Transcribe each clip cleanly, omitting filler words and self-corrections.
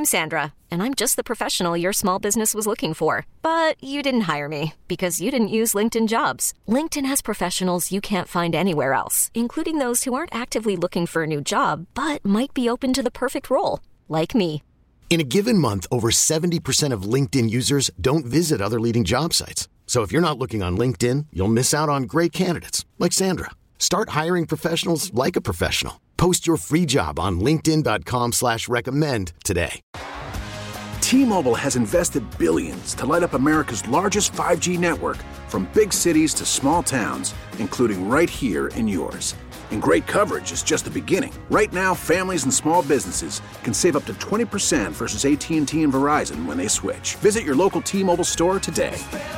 I'm Sandra, and I'm just the professional your small business was looking for. But you didn't hire me because you didn't use LinkedIn Jobs. LinkedIn has professionals you can't find anywhere else, including those who aren't actively looking for a new job, but might be open to the perfect role, like me. In a given month, over 70% of LinkedIn users don't visit other leading job sites. So if you're not looking on LinkedIn, you'll miss out on great candidates like Sandra. Start hiring professionals like a professional. Post your free job on linkedin.com/recommend today. T-Mobile has invested billions to light up America's largest 5G network, from big cities to small towns, including right here in yours. And great coverage is just the beginning. Right now, families and small businesses can save up to 20% versus AT&T and Verizon when they switch. Visit your local T-Mobile store today.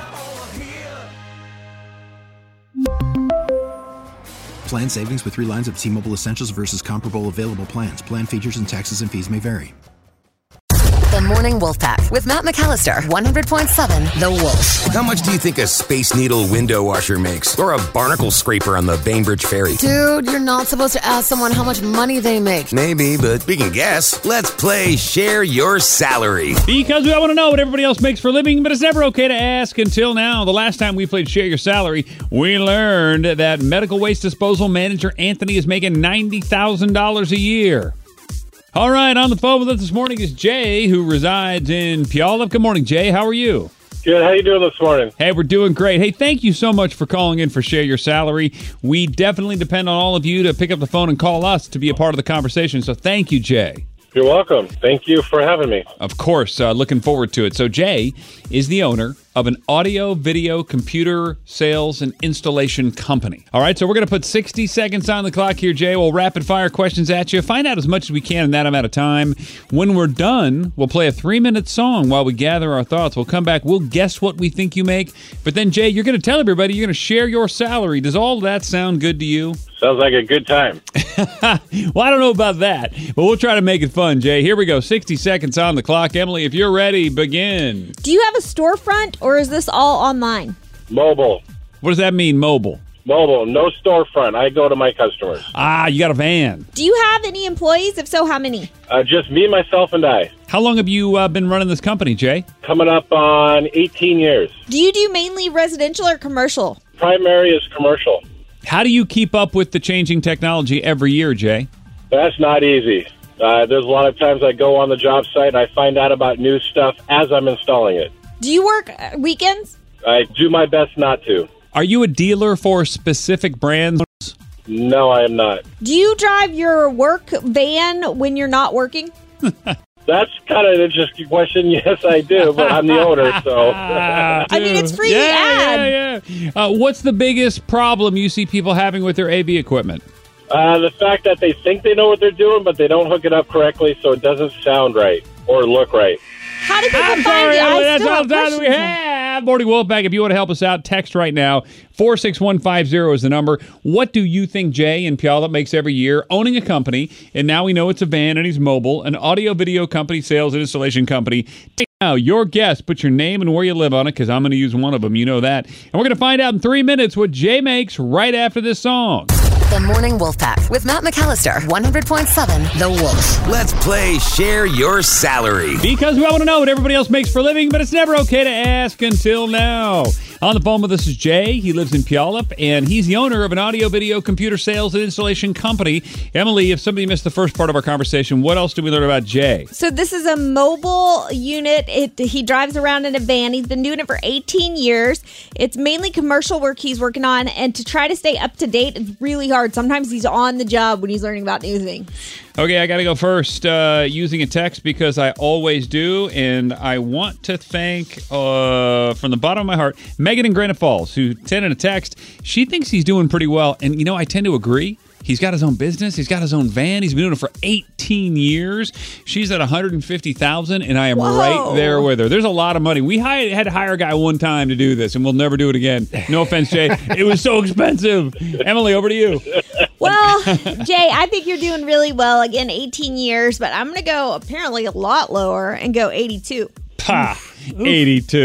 Plan savings with 3 lines of T-Mobile Essentials versus comparable available plans. Plan features and taxes and fees may vary. The Morning Wolf Pack with Matt McAllister, 100.7 The Wolf. How much do you think a Space Needle window washer makes? Or a barnacle scraper on the Bainbridge Ferry? Dude, you're not supposed to ask someone how much money they make. Maybe, but we can guess. Let's play Share Your Salary. Because we all want to know what everybody else makes for a living, but it's never okay to ask until now. The last time we played Share Your Salary, we learned that medical waste disposal manager Anthony is making $90,000 a year. All right, on the phone with us this morning is Jay, who resides in Puyallup. Good morning, Jay. How are you? Good. How you doing this morning? Hey, we're doing great. Hey, thank you so much for calling in for Share Your Salary. We definitely depend on all of you to pick up the phone and call us to be a part of the conversation. So thank you, Jay. You're welcome. Thank you for having me. Of course. Looking forward to it. So Jay is the owner of an audio, video, computer sales and installation company. All right, so we're going to put 60 seconds on the clock here, Jay. We'll rapid fire questions at you. Find out as much as we can in that amount of time. When we're done, we'll play a 3-minute song while we gather our thoughts. We'll come back. We'll guess what we think you make. But then, Jay, you're going to tell everybody you're going to share your salary. Does all that sound good to you? Sounds like a good time. Well, I don't know about that, but we'll try to make it fun, Jay. Here we go. 60 seconds on the clock. Emily, if you're ready, begin. Do you have a storefront, or is this all online? Mobile. What does that mean, mobile? Mobile. No storefront. I go to my customers. Ah, you got a van. Do you have any employees? If so, how many? Just me, myself, and I. How long have you been running this company, Jay? Coming up on 18 years. Do you do mainly residential or commercial? Primary is commercial. How do you keep up with the changing technology every year, Jay? That's not easy. There's a lot of times I go on the job site and I find out about new stuff as I'm installing it. Do you work weekends? I do my best not to. Are you a dealer for specific brands? No, I am not. Do you drive your work van when you're not working? That's kind of an interesting question. Yes, I do, but I'm the owner, so. I mean, it's free ad. Yeah. What's the biggest problem you see people having with their AV equipment? The fact that they think they know what they're doing, but they don't hook it up correctly, so it doesn't sound right or look right. How do people find sorry, it? that's all the time we have. Morning Wolfpack, if you want to help us out, text right now. 46150 is the number. What do you think Jay in Puyallup makes every year owning a company? And now we know it's a van and he's mobile, an audio video company, sales and installation company. Now, your guess, put your name and where you live on it, because I'm going to use one of them. You know that. And we're going to find out in 3 minutes what Jay makes right after this song. The Morning Wolf Pack with Matt McAllister, 100.7 The Wolf. Let's play Share Your Salary. Because we all want to know what everybody else makes for a living, but it's never okay to ask until now. On the phone with us is Jay. He lives in Puyallup, and he's the owner of an audio, video, computer sales and installation company. Emily, if somebody missed the first part of our conversation, what else did we learn about Jay? So this is a mobile unit. He drives around in a van. He's been doing it for 18 years. It's mainly commercial work he's working on, and to try to stay up to date, it's really hard. Sometimes he's on the job when he's learning about new things. Okay, I got to go first using a text because I always do, and I want to thank, from the bottom of my heart, Megan in Granite Falls, who sent in a text. She thinks he's doing pretty well, and, you know, I tend to agree. He's got his own business. He's got his own van. He's been doing it for 18 years. She's at $150,000, and I am right there with her. There's a lot of money. We had to hire a guy one time to do this, and we'll never do it again. No offense, Jay. It was so expensive. Emily, over to you. Well, Jay, I think you're doing really well. Again, 18 years, but I'm going to go apparently a lot lower and go 82. Ha! 82.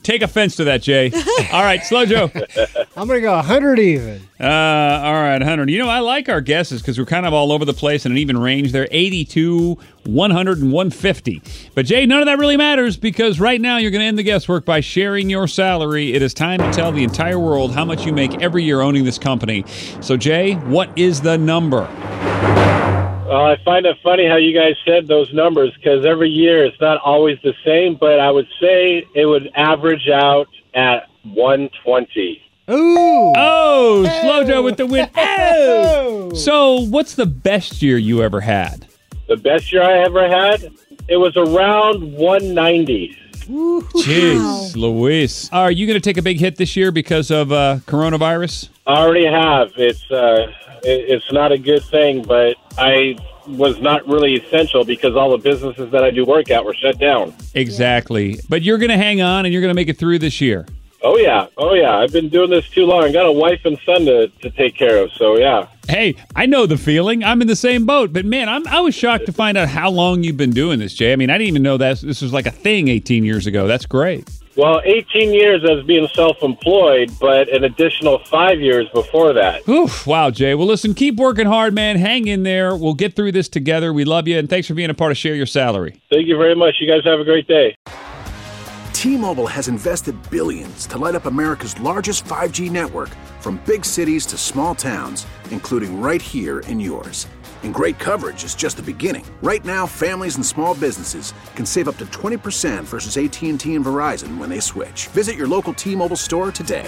take offense to that, Jay. All right, Slow Joe. I'm going to go 100 even. All right, 100. You know, I like our guesses because we're kind of all over the place in an even range. They're 82, 100, and 150. But, Jay, none of that really matters because right now you're going to end the guesswork by sharing your salary. It is time to tell the entire world how much you make every year owning this company. So, Jay, what is the number? Well, I find it funny how you guys said those numbers because every year it's not always the same, but I would say it would average out at 120. Ooh. Oh, Slow Joe with the win. Oh. So what's the best year you ever had? The best year I ever had, it was around 190. Jeez, Luis. Are you going to take a big hit this year because of coronavirus? I already have. It's not a good thing, but I was not really essential because all the businesses that I do work at were shut down. Exactly. But you're going to hang on and you're going to make it through this year. Oh, yeah. I've been doing this too long. I got a wife and son to take care of, so yeah. Hey, I know the feeling. I'm in the same boat. But, man, I was shocked to find out how long you've been doing this, Jay. I mean, I didn't even know that this was like a thing 18 years ago. That's great. Well, 18 years as being self-employed, but an additional 5 years before that. Oof, wow, Jay. Well, listen, keep working hard, man. Hang in there. We'll get through this together. We love you, and thanks for being a part of Share Your Salary. Thank you very much. You guys have a great day. T-Mobile has invested billions to light up America's largest 5G network from big cities to small towns, including right here in yours. And great coverage is just the beginning. Right now, families and small businesses can save up to 20% versus AT&T and Verizon when they switch. Visit your local T-Mobile store today.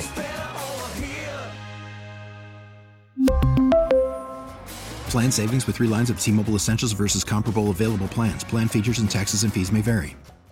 Plan savings with 3 lines of T-Mobile Essentials versus comparable available plans. Plan features and taxes and fees may vary.